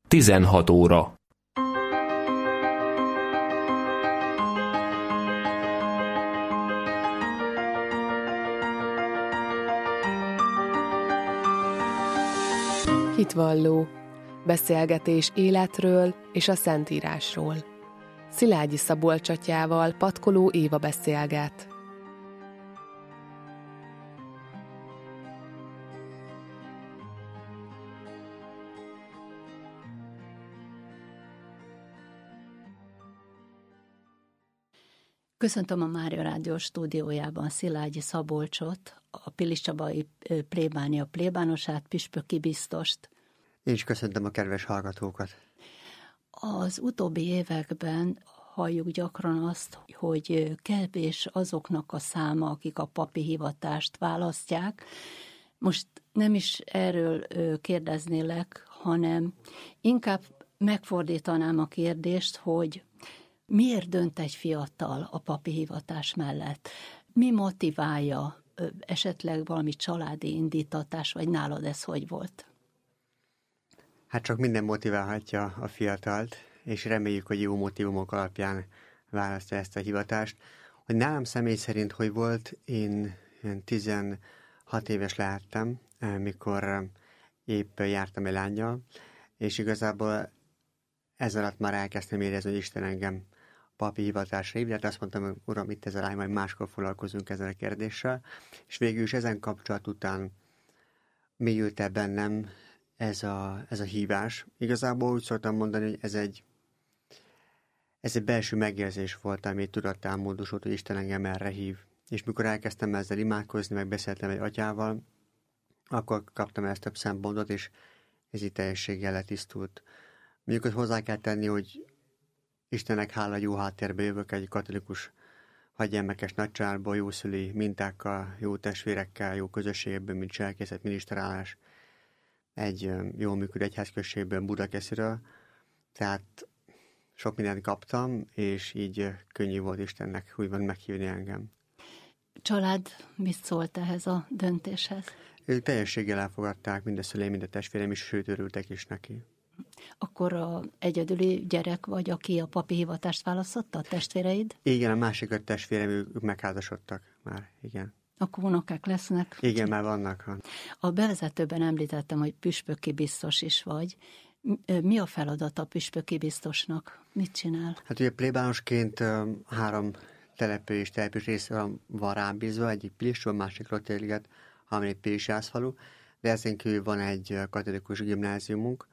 16 óra. Hitvalló. Beszélgetés életről és a Szentírásról. Szilágyi Szabolcs atyával Patkoló Éva beszélget. Köszöntöm a Mária Rádió stúdiójában Szilágyi Szabolcsot, a Piliscsabai plébánia plébánosát, püspöki biztost. Én is köszöntöm a kedves hallgatókat. Az utóbbi években halljuk gyakran azt, hogy kevés azoknak a száma, akik a papi hivatást választják. Most nem is erről kérdeznélek, hanem inkább megfordítanám a kérdést, hogy miért dönt egy fiatal a papi hivatás mellett? Mi motiválja? Esetleg valami családi indítatás, vagy nálad ez hogy volt? Hát csak minden motiválhatja a fiatalt, és reméljük, hogy jó motivumok alapján választja ezt a hivatást. Hogy nálam személy szerint hogy volt, én 16 éves lehettem, mikor épp jártam egy lánnyal, és igazából ez alatt már elkezdtem érezni, hogy Isten engem papi hivatásra hív, de azt mondtam, hogy uram, itt ez a lány, majd máskor foglalkozunk ezzel a kérdéssel, és végül is ezen kapcsolat után mélyült el bennem ez a hívás. Igazából úgy szoktam mondani, hogy ez egy belső megérzés volt, ami tudattán módosult, hogy Isten engem erre hív. És mikor elkezdtem ezzel imádkozni, meg beszéltem egy atyával, akkor kaptam ezt több szempontot, és ez így teljességgel letisztult. Mondjuk, hogy hozzá kell tenni, hogy Istennek hála, jó háttérbe jövök, egy katolikus hadgyermekes nagycsaládból, jó szüli mintákkal, jó testvérekkel, jó közösségekből, mint cselkészet, miniszterálás, egy jól működő egyházközségből, Budakesziről. Tehát sok mindent kaptam, és így könnyű volt Istennek úgymond meghívni engem. Család mit szólt ehhez a döntéshez? Ők teljességgel elfogadták, mind a szüleim, mind a testvérem is, sőt örültek is neki. Akkor a egyedüli gyerek vagy, aki a papi hivatást választotta, a testvéreid? Igen, a másik a testvérem, ők megházasodtak már, igen. Akkor unokák lesznek? Igen, már vannak. A bevezetőben említettem, hogy püspöki biztos is vagy. Mi a feladat a püspöki biztosnak? Mit csinál? Hát ugye plébánosként 3 település részre van rám bízva, egyik Piliscsa, másik Rotérliget, harmadik Pilisjászfalu, de ezen kívül van egy katolikus gimnáziumunk,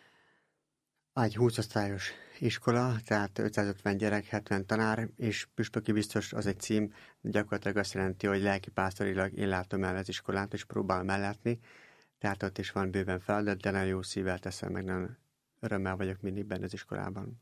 egy 20 osztályos iskola, tehát 550 gyerek, 70 tanár, és püspöki biztos az egy cím, gyakorlatilag azt jelenti, hogy lelkipásztorilag én látom el az iskolát, és próbálom ellátni, tehát ott is van bőven feladat, de nagyon jó szívvel teszem, meg nagyon örömmel vagyok mindig benne az iskolában.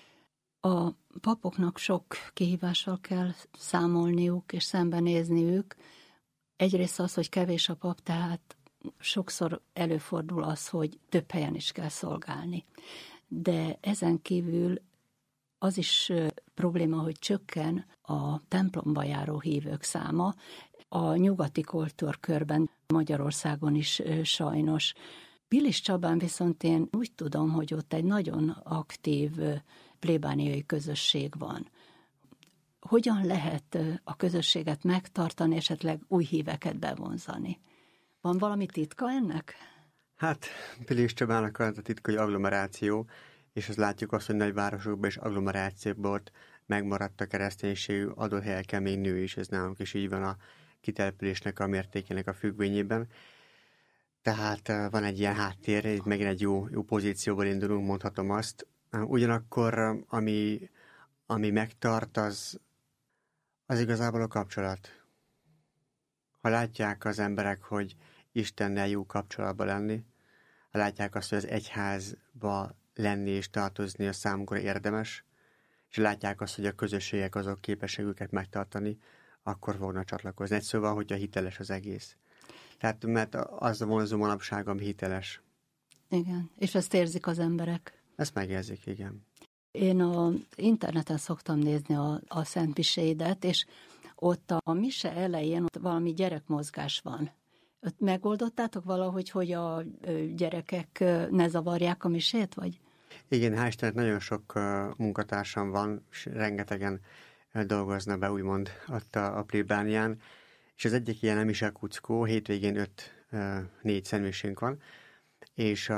A papoknak sok kihívással kell számolniuk és szembenézniük. Egyrészt az, hogy kevés a pap, tehát sokszor előfordul az, hogy több helyen is kell szolgálni. De ezen kívül az is probléma, hogy csökken a templomba járó hívők száma. A nyugati kultúrkörben, Magyarországon is sajnos. Piliscsabán viszont én úgy tudom, hogy ott egy nagyon aktív plébániai közösség van. Hogyan lehet a közösséget megtartani, esetleg új híveket bevonzani? Van valami titka ennek? Hát Piliscsabának az a titka, hogy agglomeráció, és azt látjuk azt, hogy nagyvárosokban és agglomerációkban megmaradt a kereszténység, adott helyeken még nő is, ez nálunk is így van a kitelepülésnek a mértékének a függvényében. Tehát van egy ilyen háttér, megint egy jó pozícióból indulunk, mondhatom azt. Ugyanakkor, ami megtart, az igazából a kapcsolat. Ha látják az emberek, hogy Istennel jó kapcsolatban lenni, ha látják azt, hogy az egyházba lenni és tartozni a számukra érdemes, és látják azt, hogy a közösségek azok képesek őket megtartani, akkor fognak csatlakozni. Egy szóval, hogyha hiteles az egész. Tehát, mert az a vonzó manapság, ami hiteles. Igen, és ezt érzik az emberek. Ezt megérzik, igen. Én az interneten szoktam nézni a szentmiséidet, és ott a mise elején ott valami gyerekmozgás van. Megoldottátok valahogy, hogy a gyerekek ne zavarják a misét, vagy? Igen, hál' Istennek nagyon sok munkatársam van, és rengetegen dolgoznak be, úgymond ott a plébánián, és az egyik ilyen a mise kuckó, hétvégén 4 személységünk van, és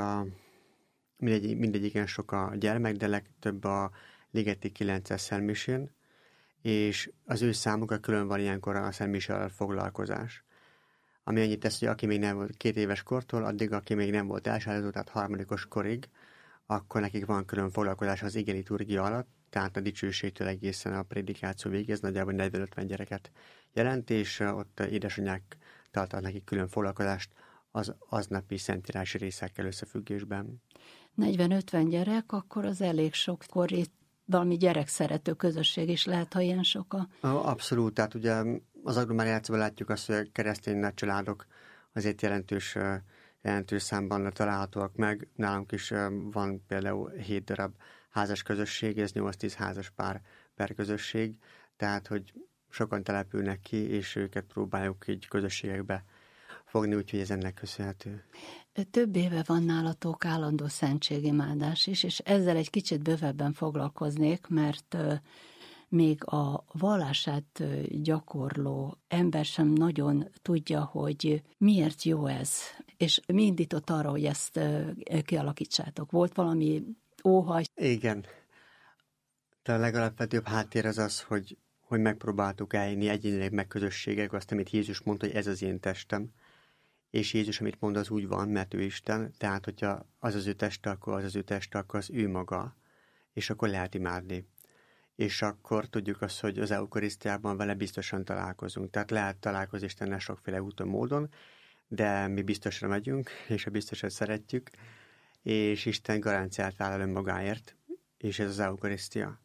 mindegyiken sok a gyermek, de legtöbb a ligeti 9-es szemmisén, és az ő számukra külön van ilyenkor a szemmisel foglalkozás. Ami annyit tesz, hogy aki még nem volt 2 éves kortól, addig, aki még nem volt elsajátozó, tehát 3. korig, akkor nekik van külön foglalkozás az ige liturgia alatt, tehát a dicsőségtől egészen a prédikáció végig, ez nagyjából 40-50 gyereket jelent, és ott édesanyák tartanak nekik külön foglalkozást az aznapi szentírási részekkel összefüggésben. 40-50 gyerek, akkor az elég sok, akkor itt valami gyerekszerető közösség is lehet, ha ilyen sok a... Abszolút, tehát ugye az agglomerációban látjuk azt, hogy a keresztény nagycsaládok azért jelentős számban találhatóak meg. Nálunk is van például 7 darab házas közösség, ez 8-10 házas pár per közösség, tehát hogy sokan települnek ki, és őket próbáljuk így közösségekbe fogni, úgyhogy ez ennek köszönhető. Több éve van nálatok állandó szentségimádás is, és ezzel egy kicsit bővebben foglalkoznék, mert még a vallását gyakorló ember sem nagyon tudja, hogy miért jó ez. És mi indított arra, hogy ezt kialakítsátok? Volt valami óhaj? Igen. De a legalapvetőbb háttér az az, hogy megpróbáltuk elhinni egyénileg meg közösségek azt, amit Jézus mondta, hogy ez az én testem. És Jézus, amit mond, az úgy van, mert ő Isten, tehát hogyha az az ő teste, akkor az az ő teste, akkor az ő maga, és akkor lehet imádni. És akkor tudjuk azt, hogy az eukarisztiában vele biztosan találkozunk. Tehát lehet találkozni Istennel sokféle úton, módon, de mi biztosra megyünk, és a biztosat szeretjük, és Isten garanciát vállal önmagáért, és ez az eukarisztia.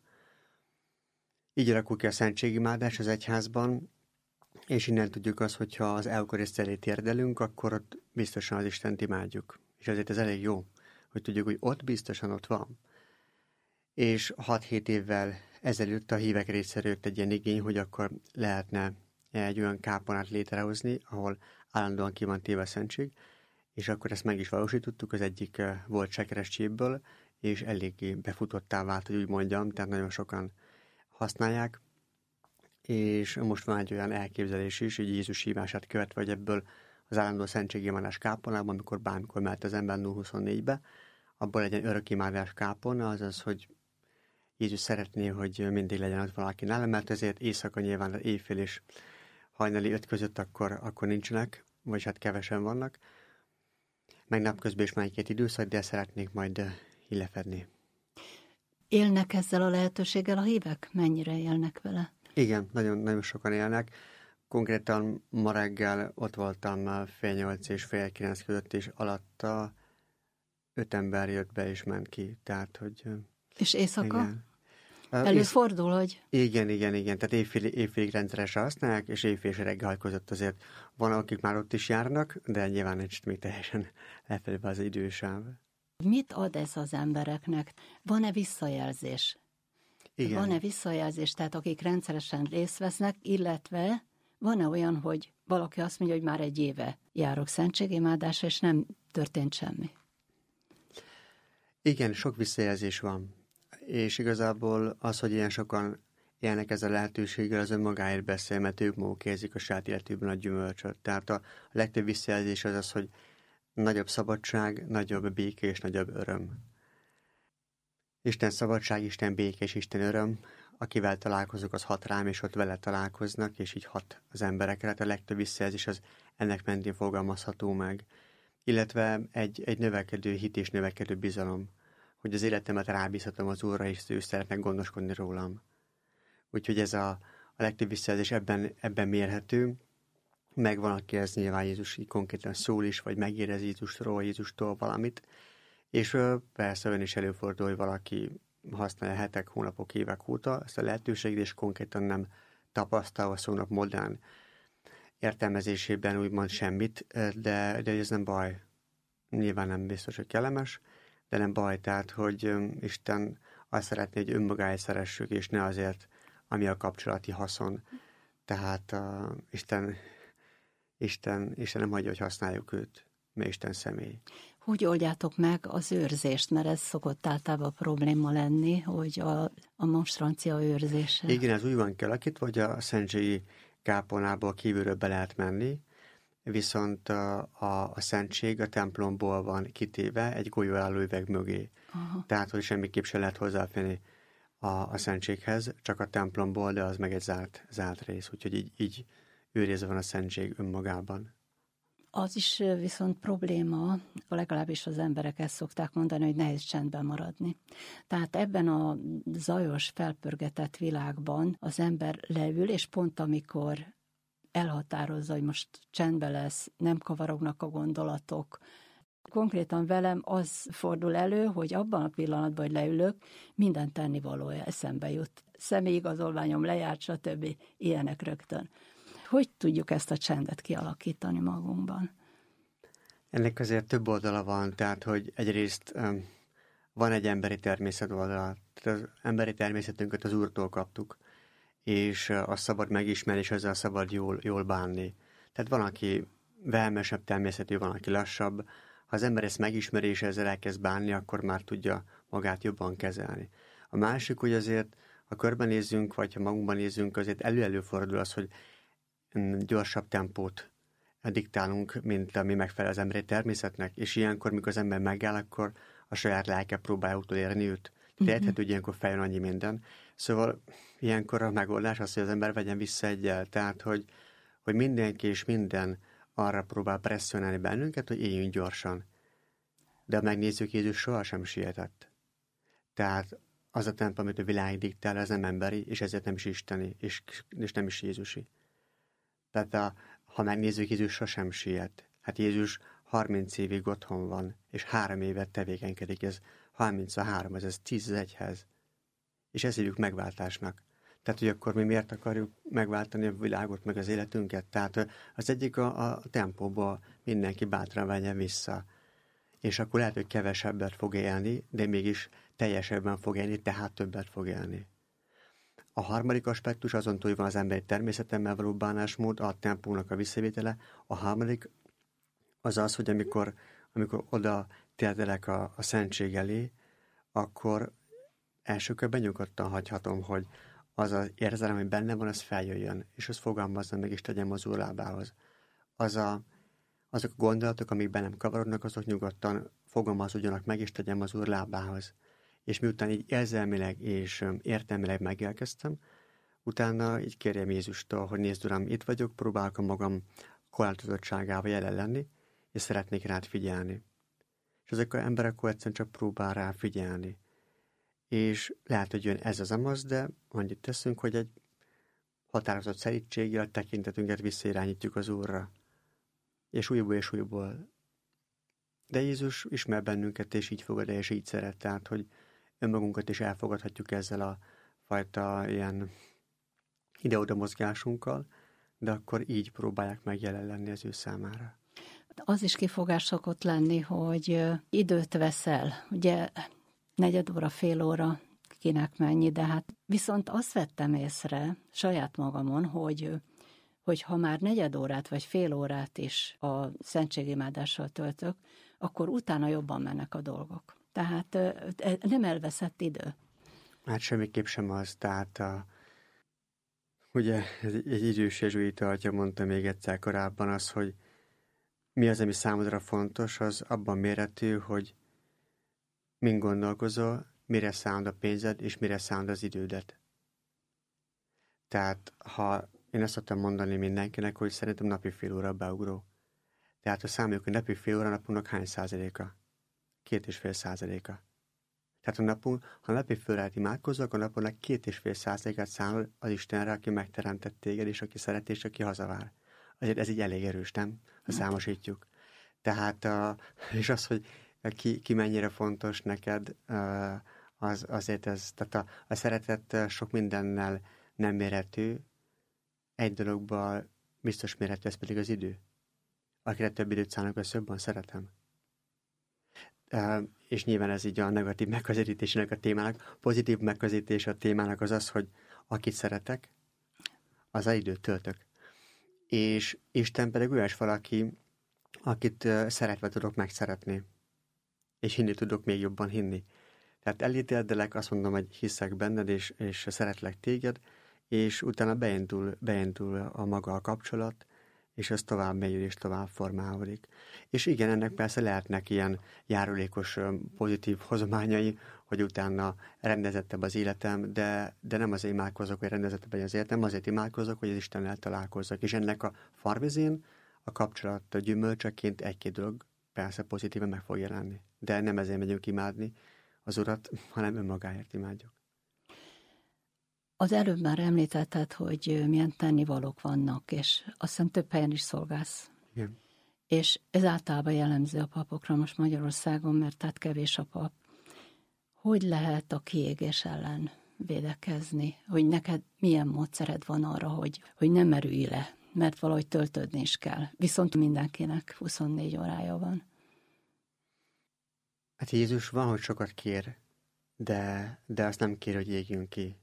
Így alakul ki a szentségimádás az egyházban, és innen tudjuk azt, hogyha az eukarisztia elé térdelünk, akkor ott biztosan az Istent imádjuk. És ezért ez elég jó, hogy tudjuk, hogy ott biztosan ott van. És 6-7 évvel ezelőtt a hívek részéről jött egy ilyen igény, hogy akkor lehetne egy olyan kápolnát létrehozni, ahol állandóan ki van téve a szentség, és akkor ezt meg is valósítottuk, az egyik volt Sekerescséből, és eléggé befutottá vált, hogy úgy mondjam, tehát nagyon sokan használják, és most van egy olyan elképzelés is, hogy Jézus hívását követve, hogy ebből az állandó szentségimádás kápolnában, amikor bármikor mehet az ember 0-24-be, abból legyen örökimádás kápolna, azaz, hogy Jézus szeretné, hogy mindig legyen ott valaki nála, mert ezért éjszaka nyilván éjfél és hajnali 5 között akkor nincsenek, vagy hát kevesen vannak. Meg napközben is már egy-két időszak, de szeretnék majd lefedni. Élnek ezzel a lehetőséggel a hívek? Mennyire élnek vele? Igen, nagyon, nagyon sokan élnek. Konkrétan ma reggel ott voltam fél 8 és fél 9 között, és alatta 5 ember jött be és ment ki. Tehát, hogy... És éjszaka? Igen. Előfordul, hogy... Igen. Tehát évfélig rendszeresen használják, és éjfél és reggel között azért van, akik már ott is járnak, de nyilván nincs még teljesen lefelé az idősáv. Mit ad ez az embereknek? Van-e visszajelzés? Igen. Van-e visszajelzés, tehát akik rendszeresen részt vesznek, illetve van-e olyan, hogy valaki azt mondja, hogy már egy éve járok szentségimádásra, és nem történt semmi? Igen, sok visszajelzés van. És igazából az, hogy ilyen sokan élnek ezzel a lehetőséggel, az önmagáért beszél, mert ők maguk érzik a saját életükben a gyümölcsöt. Tehát a legtöbb visszajelzés az az, hogy nagyobb szabadság, nagyobb béke és nagyobb öröm. Isten szabadság, Isten béke és Isten öröm, akivel találkozok, az hat rám, és ott vele találkoznak, és így hat az emberekre. Tehát a legtöbb visszajelzés az ennek mentén fogalmazható meg. Illetve egy növekedő hit és növekedő bizalom, hogy az életemet rábízhatom az Úrra, és ő szeretne gondoskodni rólam. Úgyhogy ez a legtöbb visszajelzés ebben mérhető. Meg van, aki ez nyilván Jézus így konkrétan szól is, vagy megérez Jézustól valamit. És persze ön is előfordul, hogy valaki használja hetek, hónapok, évek óta ezt a lehetőséget, és konkrétan nem tapasztal a szónak modern értelmezésében úgymond semmit, de ez nem baj. Nyilván nem biztos, hogy kellemes, de nem baj, tehát, hogy Isten azt szeretné, hogy önmagáért szeressük, és ne azért, ami a kapcsolati haszon. Tehát Isten Isten nem hagyja, hogy használjuk őt, mert Isten személy. Hogy oldjátok meg az őrzést? Mert ez szokott általában probléma lenni, hogy a monstrancia őrzése. Igen, ez úgy van kialakítva, hogy a szentségi kápolnából kívülről be lehet menni, viszont a szentség a templomból van kitéve egy golyóálló üveg mögé. Aha. Tehát, hogy semmiképp sem lehet hozzáférni a szentséghez, csak a templomból, de az meg egy zárt rész, úgyhogy így őrizve van a szentség önmagában. Az is viszont probléma, legalábbis az emberek ezt szokták mondani, hogy nehéz csendben maradni. Tehát ebben a zajos, felpörgetett világban az ember leül, és pont amikor elhatározza, hogy most csendben lesz, nem kavarognak a gondolatok. Konkrétan velem az fordul elő, hogy abban a pillanatban, hogy leülök, minden tennivalója eszembe jut. Személyigazolványom lejárt, stb. Ilyenek rögtön. Hogy tudjuk ezt a csendet kialakítani magunkban? Ennek azért több oldala van, tehát hogy egyrészt van egy emberi természet oldala. Tehát az emberi természetünket az Úrtól kaptuk, és azt szabad megismerni, és ezzel szabad jól bánni. Tehát van, aki velmesebb természetű, van, aki lassabb. Ha az ember ezt megismeri, és ezzel elkezd bánni, akkor már tudja magát jobban kezelni. A másik, hogy azért, ha körbenézzünk, vagy ha magunkban nézzünk, azért előfordul az, hogy gyorsabb tempót diktálunk, mint ami megfelel az emberi természetnek, és ilyenkor, mikor az ember megáll, akkor a saját lelke próbálja utolérni őt. Érthető, hogy ilyenkor feljön annyi minden. Szóval ilyenkor a megoldás az, hogy az ember vegyen vissza egyel, tehát, hogy mindenki és minden arra próbál presszionálni bennünket, hogy éljünk gyorsan. De ha megnézzük, Jézus sohasem sietett. Tehát az a tempó, amit a világ diktál, ez nem emberi, és ezért nem is isteni, és nem is Jézusi. Tehát ha megnézzük, Jézus sosem siet. Hát Jézus 30 évig otthon van, és 3 évet tevékenykedik, ez 33, ez 10-1-hez. És ezt hívjuk megváltásnak. Tehát, hogy akkor mi miért akarjuk megváltani a világot, meg az életünket? Tehát az egyik a tempóból mindenki bátran vegyen vissza. És akkor lehet, hogy kevesebbet fog élni, de mégis teljesebben fog élni, tehát többet fog élni. A harmadik aspektus azon túl van az emberi természetemmel való bánásmód, a tempónak a visszavétele. A harmadik az az, hogy amikor oda térdelek a szentség elé, akkor első körben nyugodtan hagyhatom, hogy az az érzelem, hogy benne van, az feljöjjön, és az fogalmazza meg, és tegyem az Úr lábához. Azok a gondolatok, amik bennem kavarodnak, azok nyugodtan fogalmazódjanak meg, és tegyem az Úr lábához. És miután így érzelmileg és értelmileg megélkeztem, utána így kérjem Jézustól, hogy nézd, Uram, itt vagyok, próbálok a magam korlátozottságával jelen lenni, és szeretnék rád figyelni. És azok az emberek egyszerűen csak próbál rá figyelni. És lehet, hogy jön ez az amaz, de annyit teszünk, hogy egy határozott szerítséggel a tekintetünket visszairányítjuk az Úrra. És újból. De Jézus ismer bennünket, és így fogad el, és így szeret, tehát, hogy önmagunkat is elfogadhatjuk ezzel a fajta ilyen ide-oda mozgásunkkal, de akkor így próbálják meg jelen lenni az ő számára. Az is kifogás szokott lenni, hogy időt veszel. Ugye 4 óra, fél óra, kinek mennyi, de hát viszont azt vettem észre saját magamon, hogy ha már 4 órát vagy fél órát is a szentségimádással töltök, akkor utána jobban mennek a dolgok. Tehát nem elveszett idő. Hát semmiképp sem az, tehát ugye egy idős jezsuita atya mondta még egyszer korábban az, hogy mi az, ami számodra fontos, az abban méretű, hogy mind gondolkozol, mire szánd a pénzed, és mire szánd az idődet. Tehát, ha én azt szoktam mondani mindenkinek, hogy szerintem napi fél óra beugró. Tehát, ha számoljuk, hogy napi fél óra napunknak hány százaléka? 2,5%. Tehát ha napi fél órát imádkozol, akkor naponnak 2,5%-át számol az Istenre, aki megteremtett téged, és aki szeret, és aki hazavár. Azért ez így elég erős, nem? Ha számosítjuk. Tehát, és az, hogy ki mennyire fontos neked, azért ez, tehát a szeretet sok mindennel nem mérhető, egy dologban biztos mérhető, ez pedig az idő. Akire több időt szánok, azt jobban szeretem. És nyilván ez így a negatív megközelítésének a témának. Pozitív megközelítés a témának az az, hogy akit szeretek, az időt töltök. és Isten pedig olyas valaki, akit szeretve tudok megszeretni, és hinni tudok még jobban hinni. Tehát elítéldelek, azt mondom, hogy hiszek benned, és szeretlek téged, és utána beindul a maga a kapcsolat, és ez tovább megy, és tovább formálódik. És igen, ennek persze lehetnek ilyen járulékos, pozitív hozományai, hogy utána rendezettebb az életem, de nem azért imádkozok, hogy rendezettebb legyen az életem, azért imádkozok, hogy az Istennel találkozzak. És ennek a farvizén a kapcsolat gyümölcseként egy-két dolog persze pozitíven meg fog jelenni. De nem ezért megyünk imádni az Urat, hanem önmagáért imádjuk. Az előbb már említetted, hogy milyen tennivalók vannak, és azt hiszem több helyen is szolgálsz. Igen. És ez általában jellemző a papokra most Magyarországon, mert tehát kevés a pap. Hogy lehet a kiégés ellen védekezni? Hogy neked milyen módszered van arra, hogy nem merülj le, mert valahogy töltődni is kell. Viszont mindenkinek 24 órája van. Hát Jézus van, hogy sokat kér, de azt nem kér, hogy égjünk ki.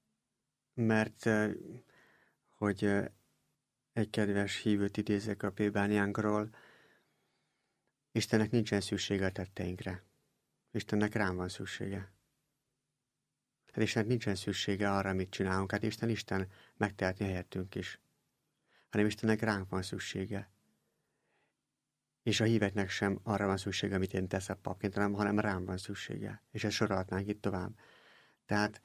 Mert, hogy egy kedves hívőt idézek a plébániánkról, Istennek nincsen szüksége a tetteinkre. Istennek rám van szüksége. Hát Istennek nincsen szüksége arra, amit csinálunk. Hát Isten megtehetni helyettünk is. Hanem Istennek ránk van szüksége. És a híveknek sem arra van szüksége, amit én teszek papként, hanem rám van szüksége. És ezt sorolhatnánk itt tovább. Tehát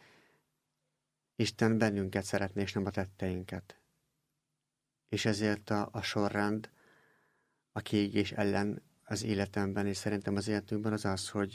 Isten bennünket szeretné, és nem a tetteinket. És ezért a sorrend a kiégés ellen az életemben, és szerintem az életünkben az, hogy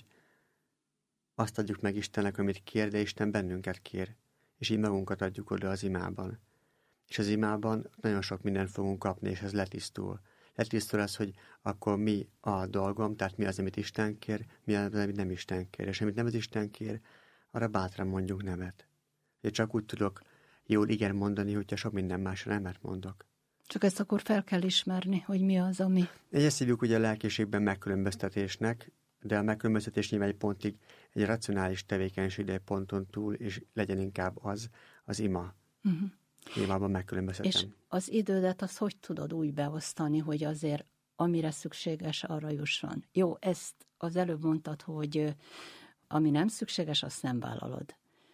azt adjuk meg Istennek, amit kér, de Isten bennünket kér. És így magunkat adjuk oda az imában. És az imában nagyon sok mindent fogunk kapni, és ez letisztul. Letisztul az, hogy akkor mi a dolgom, tehát mi az, amit Isten kér, mi az, amit nem Isten kér. És amit nem az Isten kér, arra bátran mondjuk nemet. Én csak úgy tudok jól igen mondani, hogyha sok minden másra nemet mondok. Csak ezt akkor fel kell ismerni, hogy mi az, ami... Ezt hívjuk ugye a lelkiségben megkülönböztetésnek, de a megkülönböztetés nyilván egy pontig egy racionális tevékenység, de egy ponton túl, és legyen inkább az ima. Uh-huh. Imában megkülönböztetem. És az idődet azt hogy tudod úgy beosztani, hogy azért amire szükséges, arra jusson? Jó, ezt az előbb mondtad, hogy ami nem szükséges, azt nem vállalod.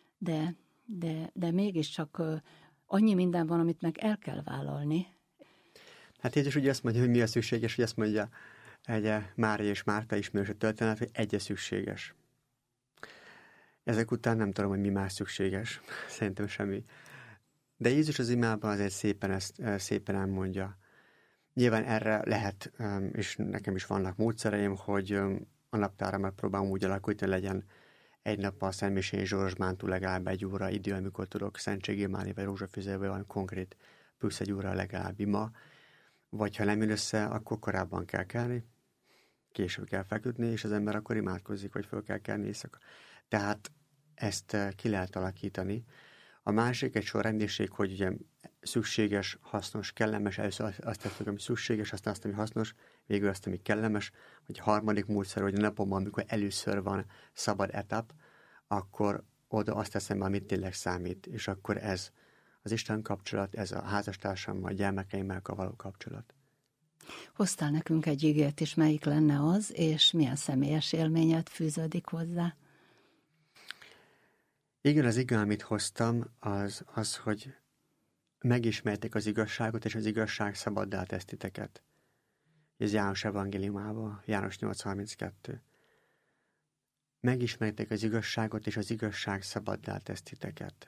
De mégiscsak annyi minden van, amit meg el kell vállalni. Hát Jézus ugye azt mondja, hogy mi a szükséges, hogy azt mondja egy Mária és Márta ismerős a történet, hogy egy szükséges. Ezek után nem tudom, hogy mi más szükséges. Szerintem semmi. De Jézus az imában azért szépen elmondja. Nyilván erre lehet, és nekem is vannak módszereim, hogy a naptára megpróbálom úgy alakítani, legyen egy nappal Szentmisén Zsorozsmán túl legalább 1 óra idő, amikor tudok szentségimádni, vagy rózsafüzérbe valami konkrét plusz 1 óra legalább ima, vagy ha nem jön össze, akkor korábban kell kelni, később kell feküdni, és az ember akkor imádkozik, vagy föl kell kelni éjszaka. Tehát ezt ki lehet alakítani. A másik egy sorrendiség, hogy ugye szükséges, hasznos, kellemes, először azt tettük, ami szükséges, aztán azt, ami hasznos, végül azt, ami kellemes, vagy a harmadik módszer, hogy a napomban, amikor először van szabad etap, akkor oda azt teszem, amit tényleg számít, és akkor ez az Isten kapcsolat, ez a házastársammal, a gyermekeimmel való kapcsolat. Hoztál nekünk egy igét is, melyik lenne az, és milyen személyes élményed fűződik hozzá? Igen, az ige, amit hoztam, az, hogy megismertek az igazságot, és az igazság szabaddá tesz titeket. Ez János evangéliumában, János 8:32. Megismertek az igazságot, és az igazság szabaddá tesz titeket.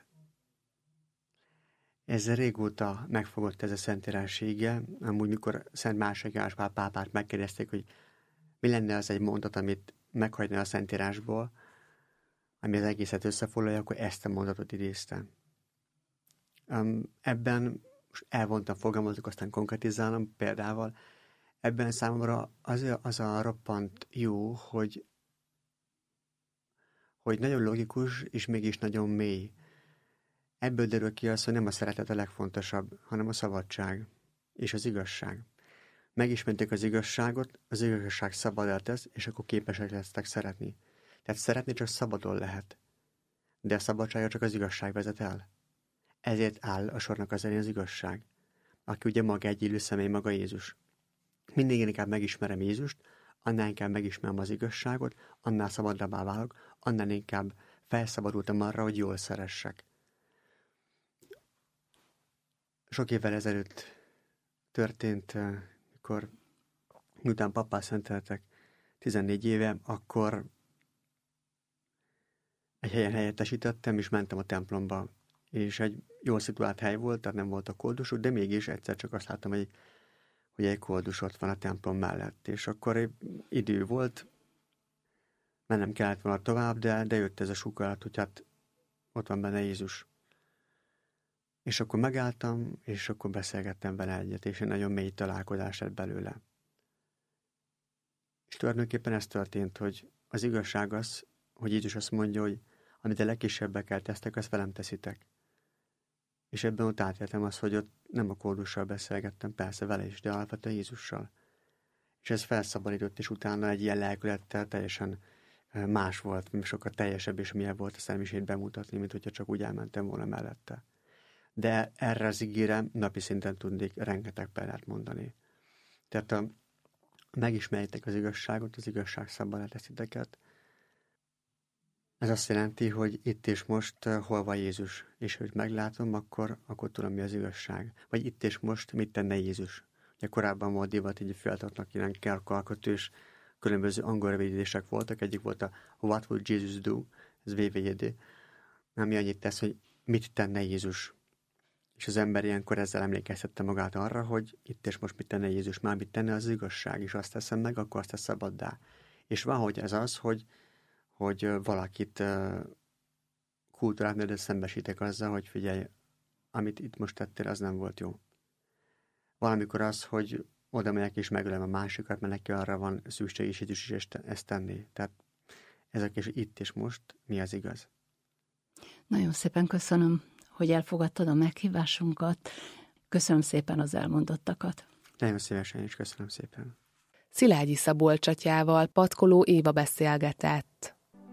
Ez régóta megfogott ez a Szentírás ige, amúgy mikor Szent II. János Pál pápát megkérdezték, hogy mi lenne az egy mondat, amit meghagyna a Szentírásból, ami az egészet összefoglalja, akkor ezt a mondatot idéztem. Ebben elvontam, fogalmazok, aztán konkretizálom példával. Ebben számomra az a roppant jó, hogy nagyon logikus, és mégis nagyon mély. Ebből derül ki az, hogy nem a szeretet a legfontosabb, hanem a szabadság és az igazság. Megismerték az igazságot, az igazság szabaddá tesz, és akkor képesek lesztek szeretni. Tehát szeretni csak szabadon lehet. De a szabadságra csak az igazság vezet el. Ezért áll a sornak az elején az igazság. aki ugye maga egy élő személy, maga Jézus. Mindig inkább megismerem Jézust, annál inkább megismerem az igazságot, annál szabadabbá válok, annál inkább felszabadultam arra, hogy jól szeressek. Sok évvel ezelőtt történt, mikor miután pappá szenteltek 14 éve, akkor egy helyen helyettesítettem, és mentem a templomba. És egy jól szituált hely volt, tehát nem volt a koldusok, de mégis egyszer csak azt láttam, hogy egy koldus ott van a templom mellett. És akkor idő volt, mennem kellett volna tovább, de jött ez a sugallat, hogy hát ott van benne Jézus. És akkor megálltam, és akkor beszélgettem vele egyet, és egy nagyon mély találkozás lett belőle. És tulajdonképpen ez történt, hogy az igazság az, hogy Jézus azt mondja, hogy amit a legkisebbekkel tesztek, azt velem teszitek. És ebben ott átéltem azt, hogy ott nem a koldussal beszélgettem, persze vele is, de alapvetően Jézussal. És ez felszabadított, és utána egy ilyen lelkülettel teljesen más volt, sokkal teljesebb, és milyen volt a személyisét bemutatni, mint hogyha csak úgy elmentem volna mellette. De erre az ígére napi szinten tudnék rengeteg példát mondani. Tehát megismerjétek az igazságot, az igazság szabadá tesz titeket. Ez azt jelenti, hogy itt és most hol van Jézus, és hogy meglátom, akkor tudom, mi az igazság. Vagy itt és most mit tenne Jézus. Ugye korábban volt divat, így fiataloknak ilyen kerkalkotős, különböző angol rövidítések voltak. Egyik volt a What would Jesus do? Ez VVJD. Ami annyit tesz, hogy mit tenne Jézus. És az ember ilyenkor ezzel emlékeztette magát arra, hogy itt és most mit tenne Jézus, már mit tenne az igazság, és azt teszem meg, akkor azt tesz szabaddá. És valahogy ez az, hogy valakit kultúrát szembesítek azzal, hogy figyelj, amit itt most tettél, az nem volt jó. Valamikor az, hogy oda megyek és megölem a másikat, mert neki arra van szükség, és Jézus is ezt tenni. Tehát ezek is itt és most mi az igaz. Nagyon szépen köszönöm, hogy elfogadtad a meghívásunkat. Köszönöm szépen az elmondottakat. Nagyon szívesen is köszönöm szépen. Szilágyi Szabolcs atyával Patkoló Éva beszélgetett.